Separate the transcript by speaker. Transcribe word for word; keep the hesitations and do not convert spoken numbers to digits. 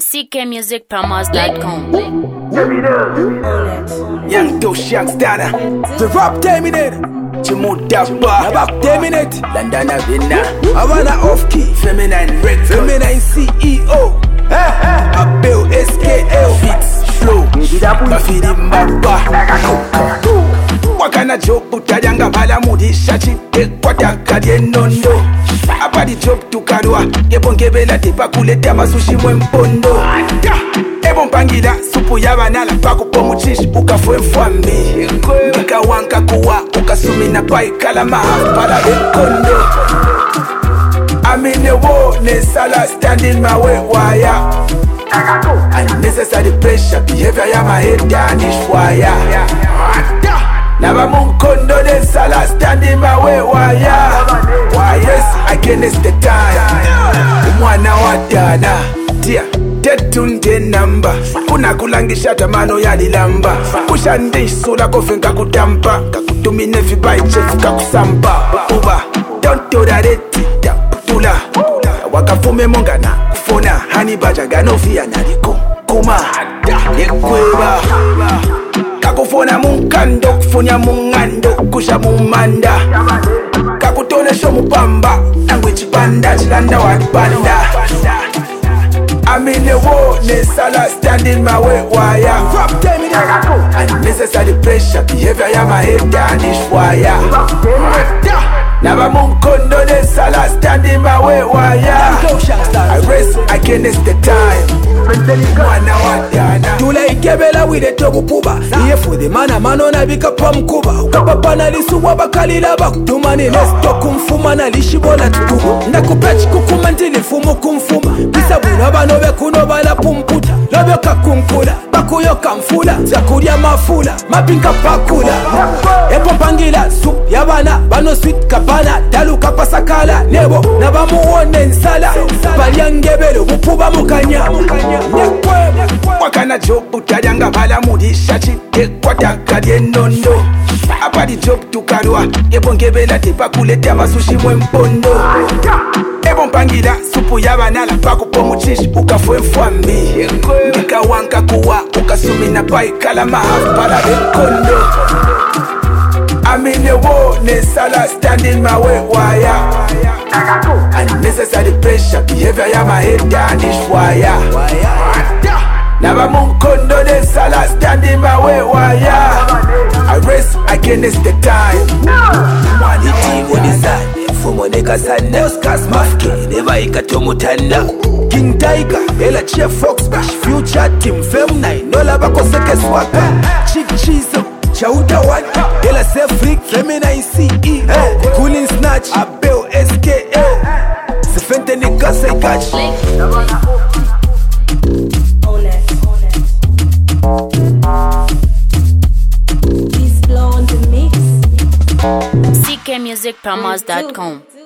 Speaker 1: C K music promos dot com.
Speaker 2: Young Dosh, Young Stana, the rap terminator. Chimudaba, Nabak terminate. Landana Vina, Havana off key, feminine record, feminine C E O. Abel S K L, beats slow, Bafidi Mbaba. Wakana job utadanga bala mudisha chite kwa takadie nondo. Apadi job tukarua, yebo ngebela tipa kuleta masushi mwempondo. Ebo mpangila supu ya banala pako pomu chish ukafwe mfwambi. Nika wanka kuwa ukasumi na pai kalama hafpala bekondo. I'm in the war, Nesala standing my way, wire. Unnecessary pressure, behavior ya my head down is wire. Naba munkondo Nesala standing my way, wire. Why yes, I can miss the time. Umwana wadana, dear. Tetunde namba kuna kulangisha tamano ya dilamba kushande isula kofenka kutampa kakutumine vibai chefu kakusamba uba don't do that it putula wakafume mongana kufona hani baja ganofia naliko kuma yekweba kakufona munkando kufunya mungando kusha mumanda kakutonesho mupamba nangwe chipanda chilanda wakipanda. I'm in the war, Nesala standing my way, wire. Rap terminate. Unnecessary pressure, behavior ya my head down is wire. Naba munkondo Nesala standing my way, wire. I rest, I can't miss the time. Mwana wadana Tula ikebela wile togu puba Iye futhi mana mano na bika pa mkuba Ukapapa na lisu wabakalila bakutumani Nesto kumfuma na lishibola tukubu Ndakupechi kukumantili fumu kumfuma Bisa buna banobe kunoba la pumputa Lobe kakunkula, bakuyo kamfula Zakuria mafula, mapinka pakula Epo mpangila, sup yabana Bano sweet kabana, dalu kapasakala Nebo, nabamu one nsala Balyangebelo, mupuba mukanya Wakana job utadanga bala mudisha chite kwa takadie nondo. Apadi job tukarua, yebo ngebela tipa kuleta masushi mwempondo. Ebo mpangila supu ya banala pako pomu chish ukafwe mfwambi. Nika wanka kuwa ukasumi na pai kalama hafpala bekondo. I'm in the war, Nesala standing my way, wire. Unnecessary pressure, behavior ya my head down is wire. Naba munkondo Nesala standing my way, wire. I rest, I can't miss the time. Mwani timu nizane, fumo neka sana Oscars mafke, neva ikatomu tanda King Tiger, ela Chef Fox Bash Future Team, Fem nine, nola bako seke swaka Chick Chizo, Chauta one, ela Safe Freak, Feminine C E O Cooling Snatch, Abel S K L Sefente nika say catch
Speaker 1: C K music promos dot com.